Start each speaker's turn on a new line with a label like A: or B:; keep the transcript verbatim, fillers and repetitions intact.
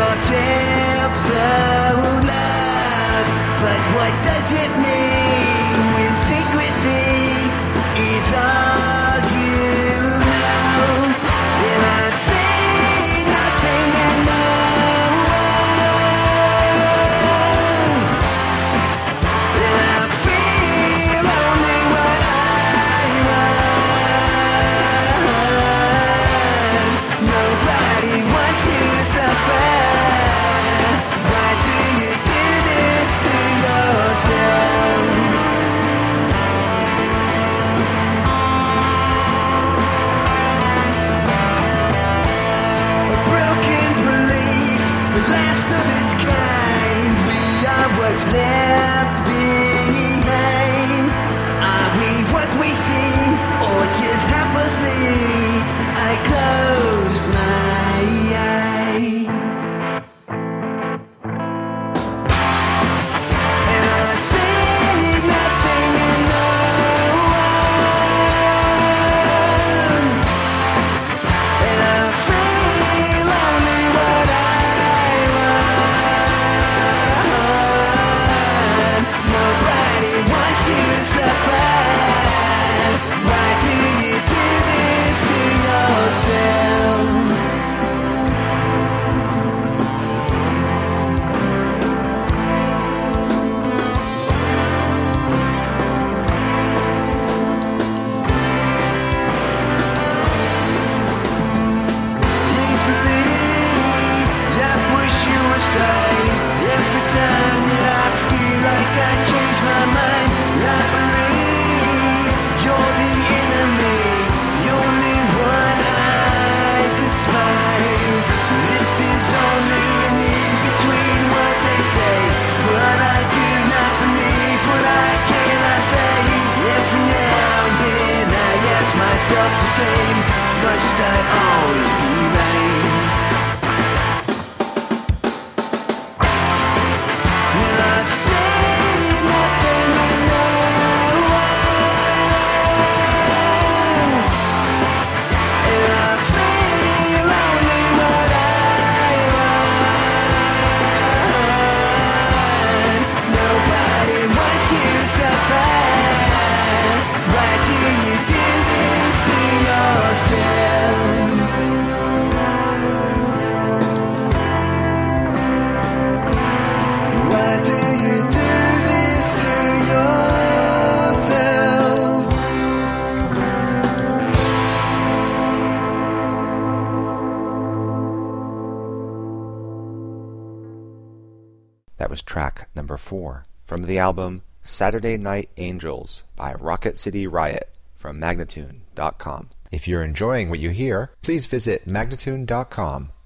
A: yourself so loud. But what does it mean when secrecy is all you know? And I say nothing and no one. And I feel only what I want. Nobody wants you to suffer. Why do you do this to yourself? A broken belief, the last of its kind. We are what's left behind. Are we what we seem, or just half asleep? I close my eyes and I say nothing and no one. And I feel only what I want. Nobody wants you to suffer. Why do you do this to yourself? Easily, I push you aside. Every time that I feel like I change my mind, I believe you're the enemy, the only one I despise. This is only an in-between what they say, but I do not believe what I cannot say. Every now and then I ask myself the same, must I always be right? And I say nothing and no one. And I feel only what I want. Nobody wants you to suffer. Why do you do this to yourself? Why do you do this to yourself?
B: That was track number four from the album Saturday Night Angels by Rocket City Riot from Magnatune dot com. If you're enjoying what you hear, please visit Magnatune dot com